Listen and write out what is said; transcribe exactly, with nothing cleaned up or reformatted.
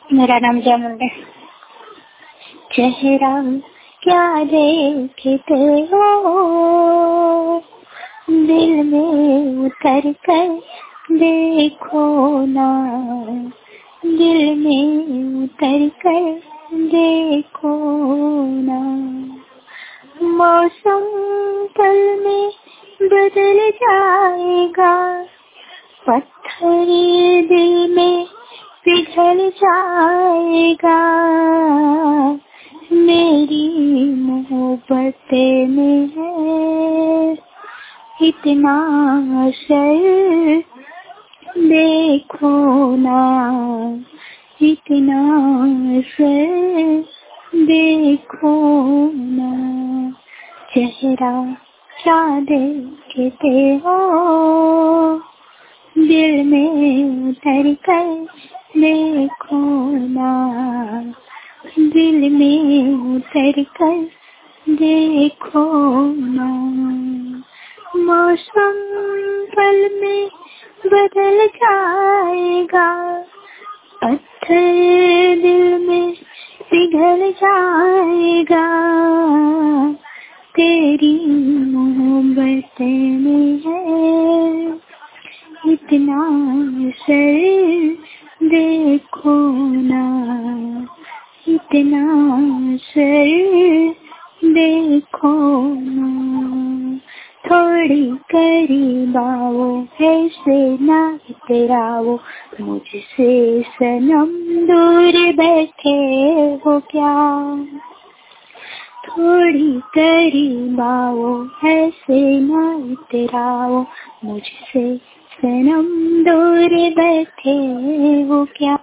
मेरा नाम जमुल है। चेहरा क्या देखते हो, दिल में उतर कर देखो ना, दिल में उतर कर देखो ना। मौसम पल में बदल जाएगा, पत्थर दिल में पिघल जाएगा। मेरी मोहब्बत में है इतना असर, देखो ना इतना असर, देखो ना। चेहरा क्या देखते हो, दिल में उतर कर देखो ना, दिल में उतर कर देखो ना। मौसम पल में बदल जाएगा, पत्थर दिल में पिघल जाएगा। तेरी मोहब्बत में है इतना असर, देखो ना इतना असर, देखो ना। थोड़ी करीब आओ, ऐसे ना इतराओ, मुझसे सनम दूर बैठे हो क्या। थोड़ी करीब आओ, ऐसे ना इतराओ, मुझसे सनम दूर बैठे हो क्या।